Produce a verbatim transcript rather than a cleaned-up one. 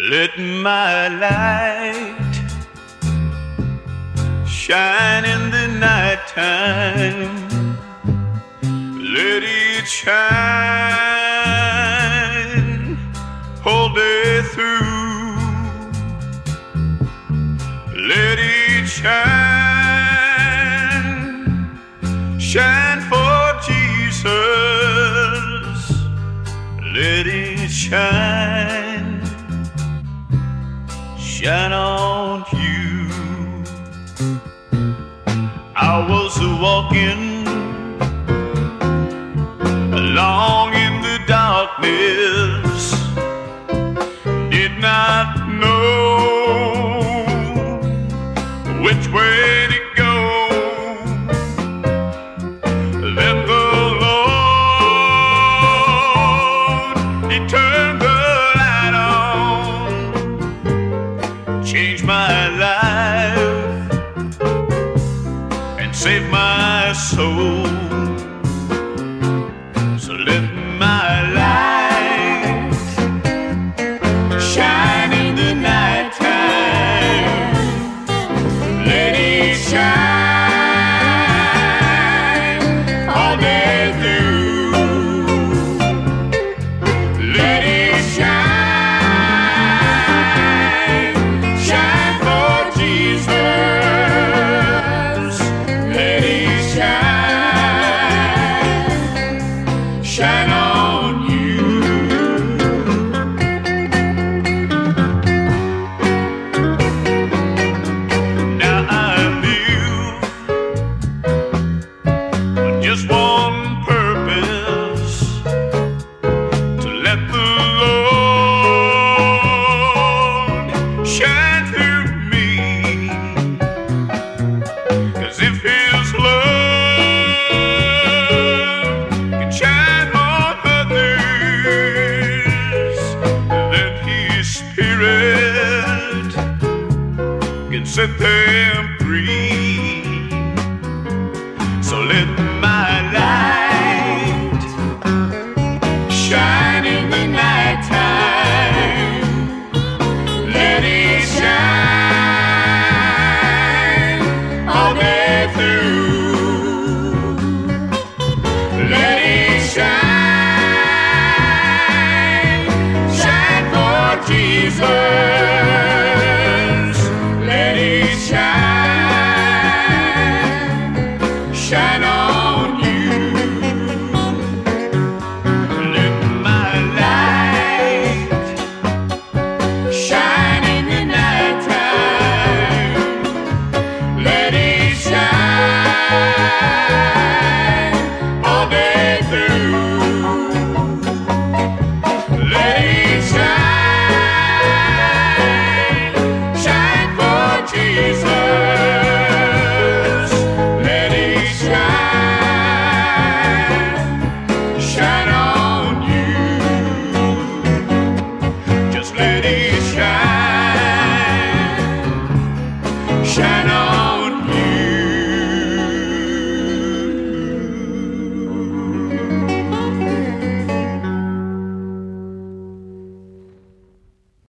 Let my light shine in the nighttime. Let it shine all day through. Let it shine, shine for Jesus. Let it shine, shine on you. I was walking along in the darkness, did not know which way to go. Then the Lord, He turned the light on, changed my life and saved my soul. So let my light shine in the nighttime. Let it shine all day through. Let it shine, shine for Jesus. Let it shine, shine on you. Now I live with just one purpose, to let the Lord shine through me. 'Cause if His love can shine on others, then His Spirit can set them free. So let my light shine in the nighttime. Let it shine all day through. Let it shine, shine for Jesus.